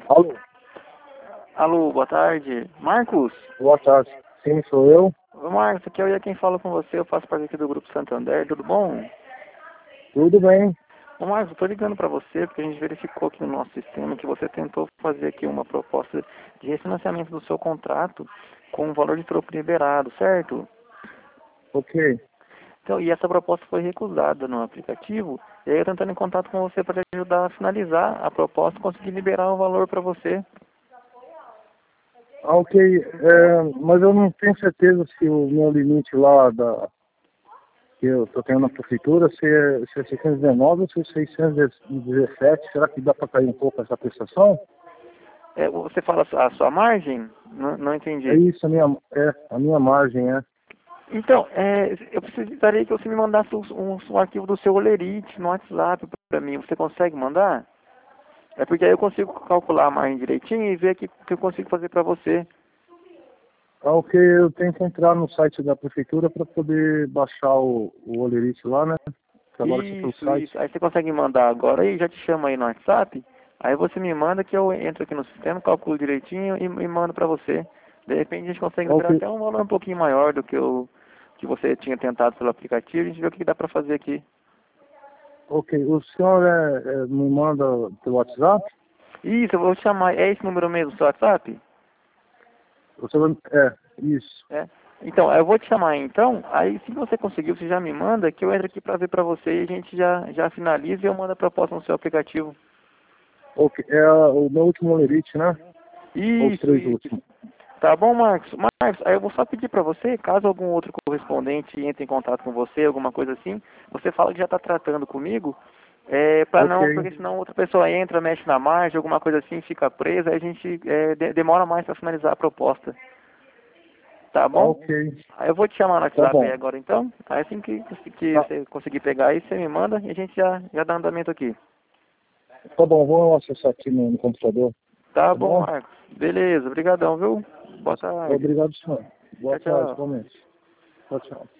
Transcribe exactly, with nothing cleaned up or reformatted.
Alô, Alô, boa tarde. Marcos? boa tarde. Sim, sou eu. Ô, Marcos, aqui é o Ia quem fala com você, eu faço parte aqui do Grupo Santander, tudo bom? Tudo bem? Ô, Marcos, eu tô ligando para você porque a gente verificou aqui no nosso sistema que você tentou fazer aqui uma proposta de refinanciamento do seu contrato com o valor de troco liberado, certo? Ok. Então, e essa proposta foi recusada no aplicativo, e aí eu tô entrando em contato com você para te ajudar a finalizar a proposta e conseguir liberar o valor para você. Ah, ok. É, mas eu não tenho certeza se o meu limite lá da, que eu estou tendo na prefeitura, se é, se é seiscentos e dezenove ou se é seiscentos e dezessete. Será que dá para cair um pouco essa prestação? É, você fala a sua a sua margem? Não, não É entendi. isso, a minha, é, a minha margem é. Então, é, eu precisaria que você me mandasse um, um, um arquivo do seu Olerite no WhatsApp para mim. Você consegue mandar? É porque aí eu consigo calcular a margem direitinho e ver o que, que eu consigo fazer para você. Ah, ok, eu tenho que entrar no site da prefeitura para poder baixar o, o Olerite lá, né? Que agora só pelo Isso, site. isso. Aí você consegue mandar agora e já te chama aí no WhatsApp. Aí você me manda que eu entro aqui no sistema, calculo direitinho e, e mando para você. De repente a gente consegue Ah, liberar ok, até um valor um pouquinho maior do que o que você tinha tentado pelo aplicativo. A gente vê o que dá para fazer aqui. ok. O senhor é, é, me manda pelo WhatsApp? Isso, eu vou te chamar. É esse número mesmo, seu WhatsApp? O senhor, é, isso. É. Então, eu vou te chamar então, aí se você conseguir, você já me manda, que eu entro aqui para ver para você e a gente já, já finaliza e eu mando a proposta no seu aplicativo. Ok, é o meu último Olerite, né? Ou os Isso, três isso. últimos. Tá bom, Marcos? Marcos, aí eu vou só pedir para você, caso algum outro correspondente entre em contato com você, alguma coisa assim, você fala que já está tratando comigo, é, para Ok, não, porque senão outra pessoa entra, mexe na margem, alguma coisa assim, fica presa, aí a gente é, de- demora mais para finalizar a proposta. Tá bom? ok, Aí eu vou te chamar no tá WhatsApp aí bom. agora então. Aí assim que, que Tá, você conseguir pegar aí, você me manda e a gente já, já dá andamento aqui. tá bom, vou acessar aqui no, no computador. Tá Tá bom, bom? Marcos. Beleza, obrigadão, viu? Boa tarde. Obrigado, senhor. Boa Tchau, tarde, tchau. igualmente. Tchau, tchau.